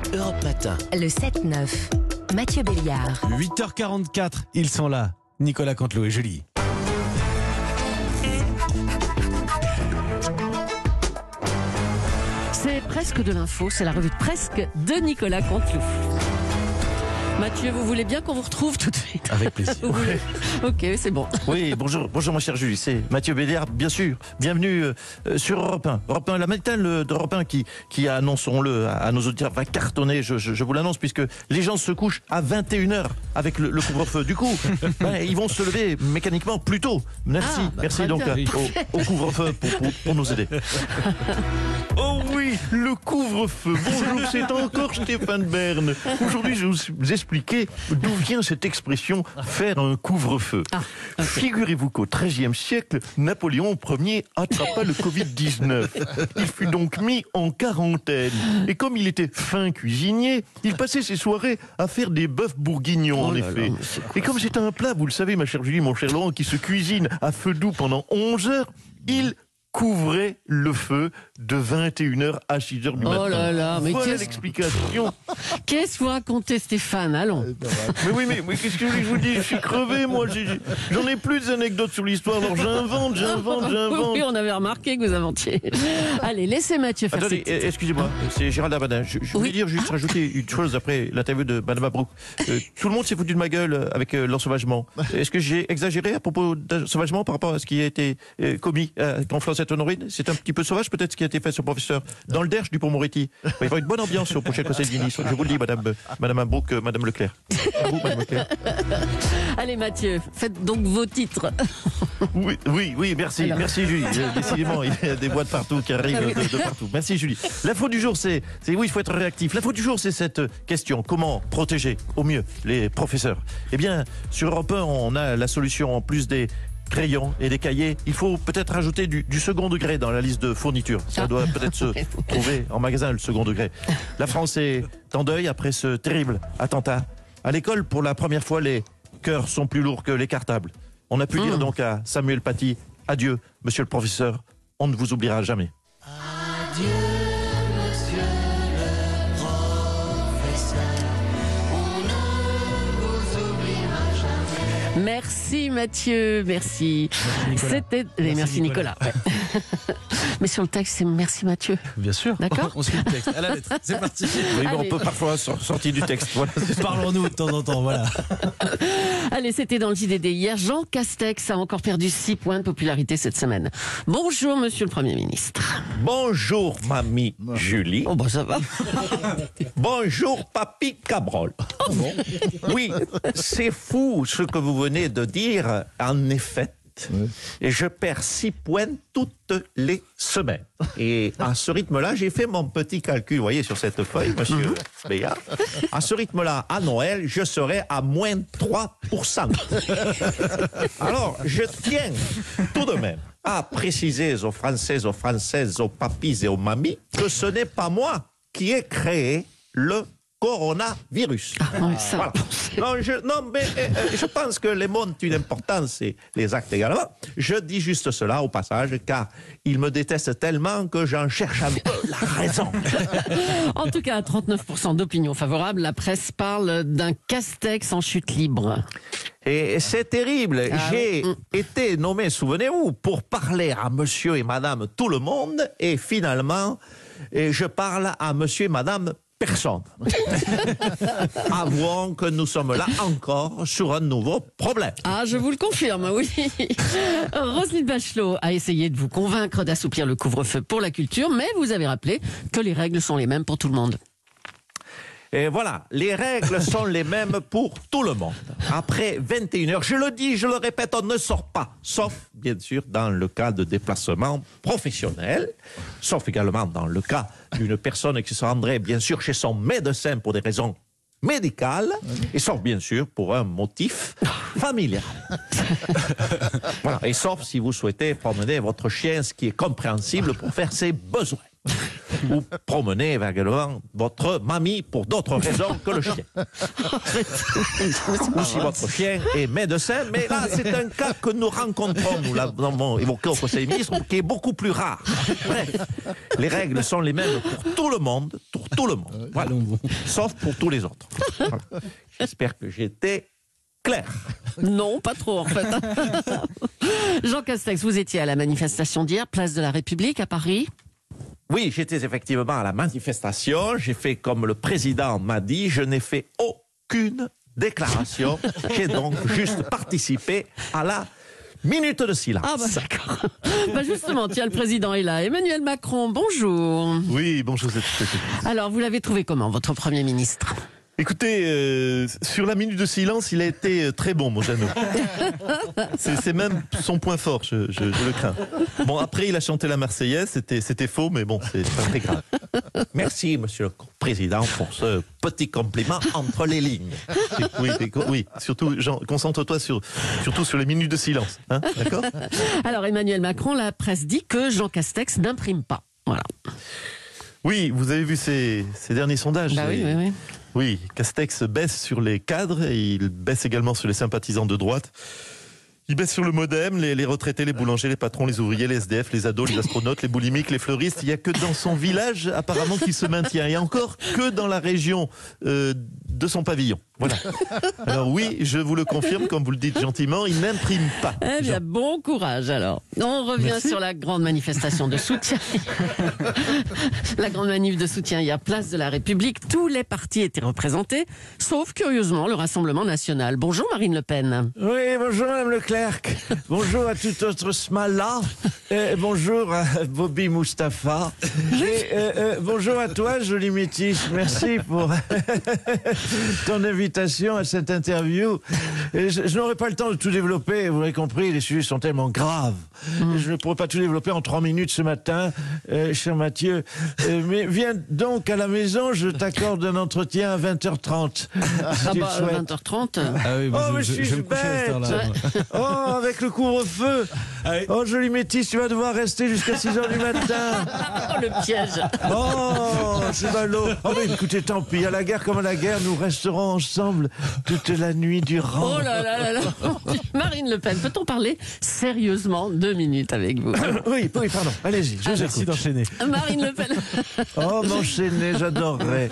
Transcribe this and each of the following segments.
Europe Matin. Le 7-9, Mathieu Béliard. 8h44, ils sont là. Nicolas Canteloup et Julie. C'est presque de l'info, c'est la revue de presque de Nicolas Canteloup. Mathieu, vous voulez bien qu'on vous retrouve tout de suite? Avec plaisir. Ok, c'est bon. Oui, bonjour mon cher Julie, c'est Mathieu Béliard, bien sûr. Bienvenue sur Europe 1. Europe 1, la matinale d'Europe 1 qui annonçons-le à nos auditeurs, va cartonner, je vous l'annonce, puisque les gens se couchent à 21h avec le couvre-feu. Du coup, ils vont se lever mécaniquement plus tôt. Merci donc au couvre-feu pour nous aider. Oh oui, le couvre-feu. Bonjour, c'est encore Stéphane Bern. Aujourd'hui, je vais vous expliquer d'où vient cette expression « faire un couvre-feu ». Figurez-vous qu'au XIIIe siècle, Napoléon Ier attrapa le Covid-19. Il fut donc mis en quarantaine. Et comme il était fin cuisinier, il passait ses soirées à faire des bœufs bourguignons, en effet. Et comme c'est un plat, vous le savez, ma chère Julie, mon cher Laurent, qui se cuisine à feu doux pendant 11 heures, il couvrait le feu de 21h à 6h du matin. Oh là là, mais voilà l'explication. Qu'est-ce que vous racontez, Stéphane? Allons. Mais oui, mais qu'est-ce que je vous dis? Je suis crevé, moi. J'en ai plus d'anecdotes sur l'histoire, alors j'invente. Oui, on avait remarqué que vous inventiez. Allez, laissez Mathieu faire. Attendez, excusez-moi, c'est Gérald Darmanin. Je voulais dire juste rajouter une chose après l'interview de Madame Mabrouk. Tout le monde s'est foutu de ma gueule avec l'ensauvagement. Est-ce que j'ai exagéré à propos d'ensauvagement par rapport à ce qui a été commis en Honorine? C'est un petit peu sauvage peut-être ce qui a été fait sur le professeur dans le Derche du Pont-Moretti. Il va y avoir une bonne ambiance au prochain conseil des ministres. Je vous le dis, Madame Mabrouk, Madame Leclerc. À vous, Madame Leclerc. Allez Mathieu, faites donc vos titres. Oui, merci. Alors. Merci Julie. Décidément, il y a des voix de partout qui arrivent de partout. Merci Julie. L'info du jour, c'est oui, il faut être réactif. L'info du jour, c'est cette question. Comment protéger au mieux les professeurs? Eh bien, sur Europe 1, on a la solution en plus des crayons et des cahiers. Il faut peut-être rajouter du second degré dans la liste de fournitures. Ça doit peut-être se trouver en magasin, le second degré. La France est en deuil après ce terrible attentat. À l'école, pour la première fois, les cœurs sont plus lourds que les cartables. On a pu dire donc à Samuel Paty, adieu, monsieur le professeur, on ne vous oubliera jamais. Adieu, monsieur le professeur, on ne vous oubliera jamais. Merci Mathieu, merci. C'était merci Nicolas. Ouais. Mais sur le texte, c'est merci Mathieu. Bien sûr. D'accord. On suit le texte à la lettre. C'est parti. Oui, mais on peut parfois sortir du texte. Voilà. Parlons-nous de temps en temps, voilà. Allez, c'était dans le JDD hier. Jean Castex a encore perdu 6 points de popularité cette semaine. Bonjour, monsieur le Premier ministre. Bonjour, mamie Julie. Oh, bah ça va. Bonjour, papy Cabrol. Oh, bon. Oui, c'est fou ce que vous venez de dire, en effet. Et je perds 6 points toutes les semaines. Et à ce rythme-là, j'ai fait mon petit calcul, vous voyez, sur cette feuille, monsieur Béat. À ce rythme-là, à Noël, je serai à moins 3%. Alors, je tiens tout de même à préciser aux Françaises, aux papis et aux mamies que ce n'est pas moi qui ai créé le coronavirus. Voilà. Je pense que les mots ont une importance et les actes également. Je dis juste cela au passage car ils me détestent tellement que j'en cherche un peu la raison. En tout cas, 39% d'opinion favorable. La presse parle d'un Castex en chute libre. Et c'est terrible. J'ai été nommé, souvenez-vous, pour parler à monsieur et madame tout le monde et finalement, je parle à monsieur et madame personne. Avouons que nous sommes là encore sur un nouveau problème. Ah, je vous le confirme, oui. Roselyne Bachelot a essayé de vous convaincre d'assouplir le couvre-feu pour la culture, mais vous avez rappelé que les règles sont les mêmes pour tout le monde. Et voilà, les règles sont les mêmes pour tout le monde. Après 21h, je le dis, je le répète, on ne sort pas. Sauf, bien sûr, dans le cas de déplacement professionnel. Sauf également dans le cas d'une personne qui se rendrait, bien sûr, chez son médecin pour des raisons médicales. Et sauf, bien sûr, pour un motif familial. Voilà. Et sauf si vous souhaitez promener votre chien, ce qui est compréhensible pour faire ses besoins. Ou promener également votre mamie pour d'autres raisons que le chien. Ou si votre chien est médecin, mais là c'est un cas que nous rencontrons, nous l'avons évoqué au Conseil des ministres, qui est beaucoup plus rare. Bref, les règles sont les mêmes pour tout le monde, tout le monde. Voilà. Sauf pour tous les autres. Voilà. J'espère que j'étais clair. Non, pas trop en fait. Jean Castex, vous étiez à la manifestation d'hier, place de la République à Paris. Oui, j'étais effectivement à la manifestation. J'ai fait comme le président m'a dit. Je n'ai fait aucune déclaration. J'ai donc juste participé à la minute de silence. Ah bah d'accord. Bah justement, tiens, le président est là. Emmanuel Macron, bonjour. Oui, bonjour. C'est Alors, vous l'avez trouvé comment, votre Premier ministre? Écoutez, sur la minute de silence, il a été très bon, mon Jeannot. C'est même son point fort, je le crains. Bon, après, il a chanté la Marseillaise, c'était faux, mais bon, c'est pas très grave. Merci, monsieur le président, pour ce petit compliment entre les lignes. Oui, surtout, Jean, concentre-toi surtout sur les minutes de silence. Hein, d'accord ? Alors, Emmanuel Macron, la presse dit que Jean Castex n'imprime pas. Voilà. Oui, vous avez vu ces derniers sondages. Bah oui. Oui, Castex baisse sur les cadres et il baisse également sur les sympathisants de droite. Il baisse sur le MoDem, les retraités, les boulangers, les patrons, les ouvriers, les SDF, les ados, les astronautes, les boulimiques, les fleuristes. Il n'y a que dans son village, apparemment, qu'il se maintient. Et encore que dans la région de son pavillon. Voilà. Alors oui, je vous le confirme, comme vous le dites gentiment, il n'imprime pas. Eh bien, bon courage alors. On revient sur la grande manifestation de soutien. La grande manif de soutien hier, place de la République. Tous les partis étaient représentés, sauf curieusement le Rassemblement national. Bonjour Marine Le Pen. Oui, bonjour Mme Leclerc. Bonjour à tout autre smala. Bonjour à Bobby Mustapha. Et bonjour à toi, jolie métisse. Merci pour ton invitation à cette interview. Je n'aurai pas le temps de tout développer, vous l'avez compris, les sujets sont tellement graves. Je ne pourrai pas tout développer en 3 minutes ce matin, cher Mathieu. Mais viens donc à la maison, je t'accorde un entretien à 20h30. Ah bah, 20h30 Ah oui, Oh, mais je suis me coucher à cette heure-là, bête. moi. Oh, avec le couvre-feu. Oh, jolie métisse, tu vas devoir rester jusqu'à 6h du matin. Oh, le piège. Oh, c'est ballot. Oh, mais écoutez, tant pis, à la guerre comme à la guerre, nous resterons ensemble toute la nuit durant. Oh là là là là. Marine Le Pen, peut-on parler sérieusement 2 minutes avec vous? Oui, pardon, allez-y, je vous Merci écoute. d'enchaîner. Marine Le Pen. Oh, m'enchaîner, j'adorerais.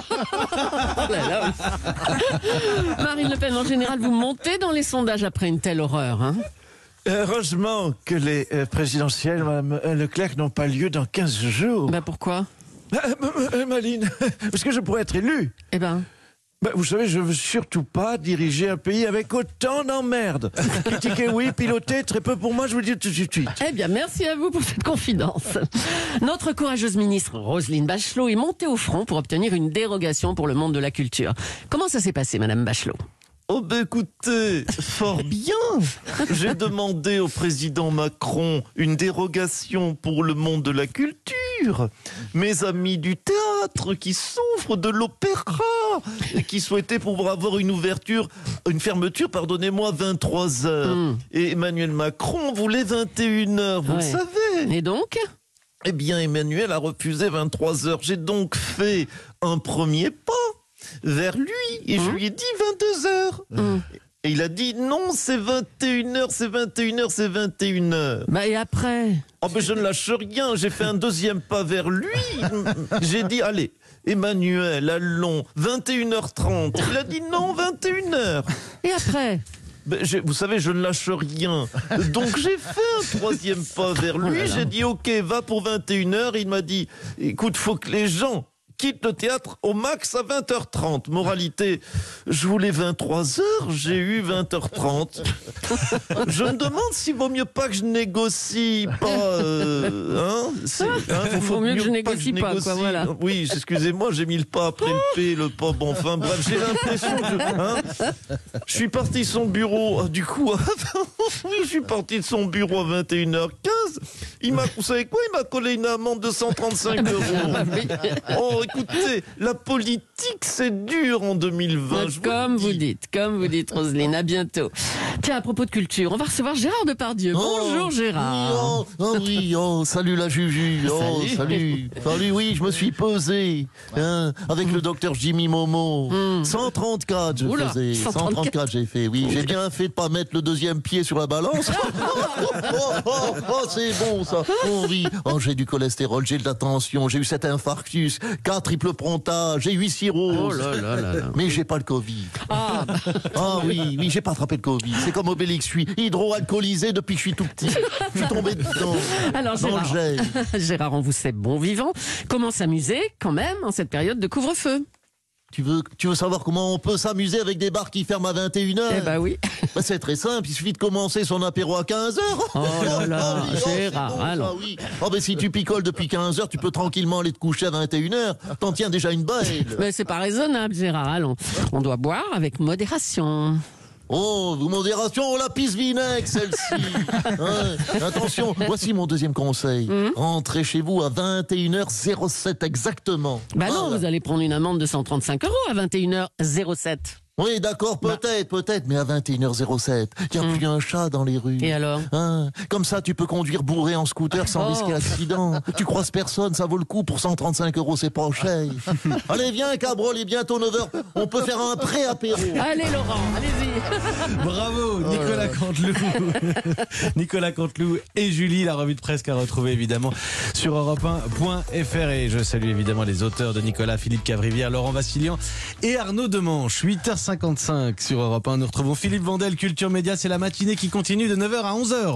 Oh là là. Marine Le Pen, en général, vous montez dans les sondages après une telle horreur, hein? Heureusement que les présidentielles, Mme Leclerc, n'ont pas lieu dans 15 jours. Bah pourquoi? Maline, parce que je pourrais être élu. Eh ben... Vous savez, je veux surtout pas diriger un pays avec autant d'emmerdes. Critiquer, oui, piloter, très peu pour moi, je vous le dis tout de suite. Eh bien, merci à vous pour cette confidence. Notre courageuse ministre Roselyne Bachelot est montée au front pour obtenir une dérogation pour le monde de la culture. Comment ça s'est passé, Madame Bachelot? Oh ben écoutez, fort bien. J'ai demandé au président Macron une dérogation pour le monde de la culture. Mes amis du théâtre qui souffrent de l'opéra et qui souhaitaient pouvoir avoir une fermeture, pardonnez-moi, 23 heures. Et Emmanuel Macron voulait 21 heures, vous le savez. Et donc? Eh bien, Emmanuel a refusé 23 heures. J'ai donc fait un premier pas vers lui et je lui ai dit 22 heures. Et il a dit non, c'est 21 heures, c'est 21 heures, c'est 21 heures. Bah et après? Oh ben je ne lâche rien, j'ai fait un deuxième pas vers lui. J'ai dit allez, Emmanuel, allons, 21h30. Il a dit non, 21h. Et après? Ben, vous savez, je ne lâche rien. Donc j'ai fait un troisième pas vers lui. J'ai dit ok, va pour 21h. Il m'a dit écoute, faut que les gens quittent le théâtre au max à 20h30. Moralité, je voulais 23h, j'ai eu 20h30. Je me demande s'il vaut mieux pas que je négocie pas. Faut mieux que je négocie pas, quoi, voilà. Oui, excusez-moi, j'ai mis le pas après le P, le pas. Bon, enfin, bref, j'ai l'impression que. Je suis parti de son bureau, du coup, oui, je suis parti de son bureau à 21h15. Vous savez quoi? Il m'a collé une amende de 135 €. Oh, écoutez, la politique, c'est dur en 2020. Comme vous dites, Roselyne, à bientôt. Tiens, à propos de culture, on va recevoir Gérard Depardieu. Bonjour Gérard. Salut la Juju. Salut, oui, je me suis pesé avec le docteur Jimmy Momo. 134, faisais. 134, j'ai fait. Oui, j'ai bien fait de pas mettre le deuxième pied sur la balance. C'est bon ça. Oh oui. Oh, j'ai du cholestérol, j'ai de la tension, j'ai eu cet infarctus. 4 Voilà, triple prontage, j'ai 8 cirrhoses. Oh là là là là. Mais j'ai pas le Covid. Ah, Ah oui, j'ai pas attrapé le Covid. C'est comme Obélix, je suis hydro-alcoolisé depuis que je suis tout petit. Je suis tombé dedans. alors Dans le Gérard, gel. Gérard, on vous sait bon vivant. Comment s'amuser quand même en cette période de couvre-feu? Tu veux savoir comment on peut s'amuser avec des bars qui ferment à 21h? Eh ben oui. Bah, c'est très simple, il suffit de commencer son apéro à 15h. Oh là là, c'est Gérard, bon, ça, alors. oui. Oh, ben, si tu picoles depuis 15h, tu peux tranquillement aller te coucher à 21h. T'en tiens déjà une belle. Mais c'est pas raisonnable, Gérard. Allons, on doit boire avec modération. Oh, modération, la pisse vinaigre, celle-ci. Hein, attention, voici mon deuxième conseil. Rentrez chez vous à 21h07 exactement. Bah non, Voilà. vous allez prendre une amende de 135 € à 21h07. Oui, d'accord, peut-être, mais à 21h07, il n'y a plus un chat dans les rues. Et alors? Hein, comme ça, tu peux conduire bourré en scooter sans Oh. risquer l'accident. Tu croises personne, ça vaut le coup. Pour 135 €, c'est pas cher. Allez, viens, Cabrol, il est bientôt 9h. On peut faire un pré-apéro. Allez Laurent, allez-y. Bravo, Nicolas Canteloup. Nicolas Canteloup et Julie, la revue de presse qu'a retrouvée évidemment sur europe1.fr. Et je salue évidemment les auteurs de Nicolas, Philippe Cavrivière, Laurent Vassilian et Arnaud Demanche. 8h55 sur Europe 1. Nous retrouvons Philippe Vandel, Culture Média. C'est la matinée qui continue de 9h à 11h.